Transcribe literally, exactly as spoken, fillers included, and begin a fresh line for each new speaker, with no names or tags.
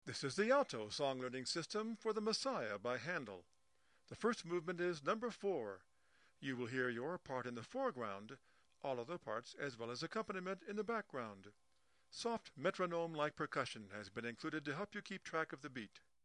This is the alto song learning system for the Messiah by Handel. The first movement is number four. You will hear your part in the foreground, all other parts as well as accompaniment in the background. Soft metronome-like percussion has been included to help you keep track of the beat.